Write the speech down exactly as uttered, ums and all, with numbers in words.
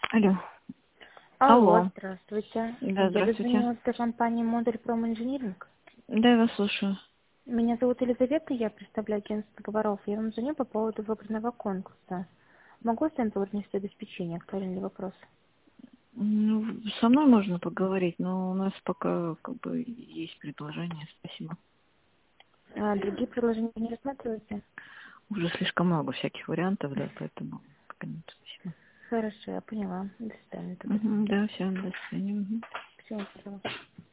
Алло. Алло, Алло. здравствуйте. Да, Я здравствуйте. дозвонилась до компании Модуль Проминжиниринг. Да, я вас слушаю. Меня зовут Елизавета, я представляю агентство договоров. Я вам звоню по поводу выбранного конкурса. Могу я с вами поговорить о обеспечении? Актуальный вопрос. Ну, со мной можно поговорить, но у нас пока как бы есть предложение. Спасибо. А другие предложения не рассматриваете? Уже слишком много всяких вариантов, да, поэтому пока нет. Спасибо. Хорошо, я поняла. До свидания тогда. Угу, да, все, до свидания. Мгм. Всего доброго.